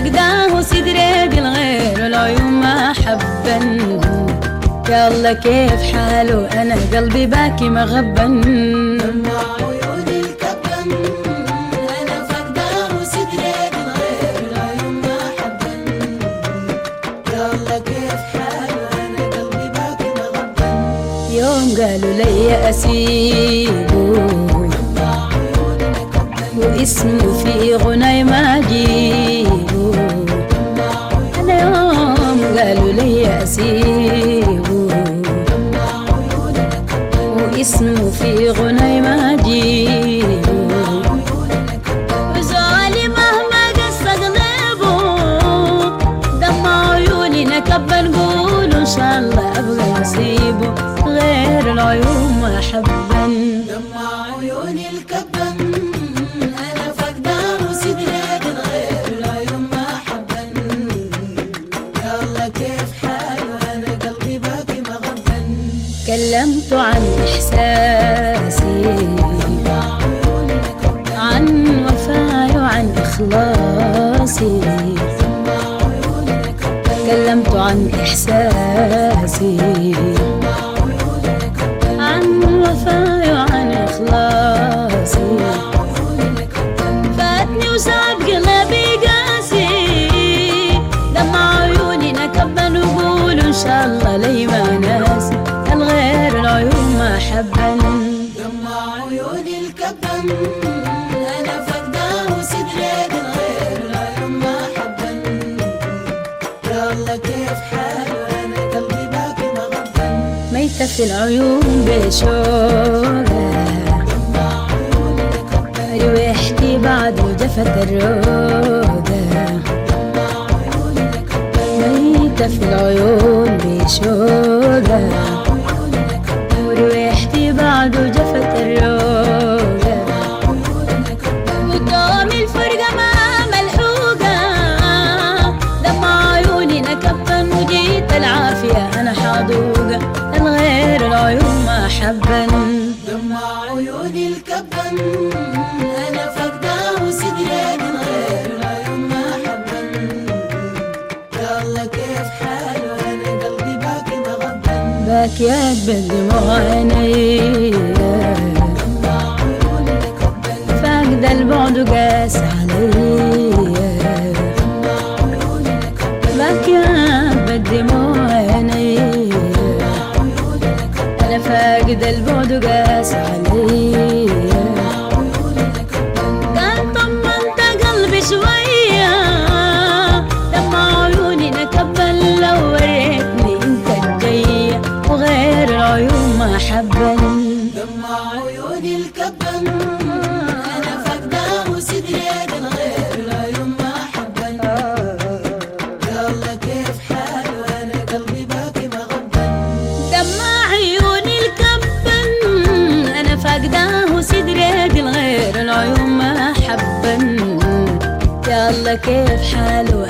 فقداه صدري بالغير العيون ما حبا. يلا كيف حاله أنا قلبي باكي مغبا. دمع عيوني الكبن أنا فقداه صدري بالغير العيون ما حبا. يلا كيف حاله أنا قلبي باكي مغبا. يوم قالوا لي أسيبه واسمه في غناي ما أجيبه. أنا يوم قالوا لي أسيبه واسمه في غناي ما أجيبه. وزعلي مهما قص قلبه دمع عيوني نكبة نقول إن شاء الله أبغى أسيبه غير العيون ما حبا. دمع عيوني الكبن أنا فقداه صدري غير العيون ما حبا. يلا كيف حاله أنا قلبي باقي مغبا. كلمت عن إحساسي عن وفاي وعن إخلاصي. كلمت عن إحساسي عن وفاي وعن إخلاصي. فاتني وسعد قلبي قاسي دمع عيوني نكبة نقول إن شاء الله لي ما ناسي الغير العيون ما حبا. دمع عيوني الكبن أنا فقداه صدري غير العيون ما حبا. يلا كيف حاله أنا قلبي باقي مغبا. ميتة في العيون بشوقة روحتي بعد وجفت الروقة. ميتة في العيون بشوقة وروحتي بعد وجفت الروقة. ودوم الفرقة ما ملحوقة دمع عيوني نكبا وجيت العافية أنا حاضوقة الغير العيون ما حبا. دمع عيوني الكبن أنا فقداه صدري غير العيون ما حبا. يلا كيف حاله أنا قلبي باقي مغبا. باكيات بالدموع عيني دمع عيوني الكبن فاقد البعد قاس علي. باكيات بالدموع عيني أنا فاقد البعد قاس علي. كان طمنت قلبي شوية دمع عيوني نكبا لو وريتني انت الجاية وغير العيون ما حبا. دمع عيوني الكبن أنا فقداه صدري غير العيون ما حبا. يلا كيف حاله أنا قلبي باقي مغبا. دمع عيوني الكبن أنا فاقداه صدري غير العيون ما حبا. يلا كيف حاله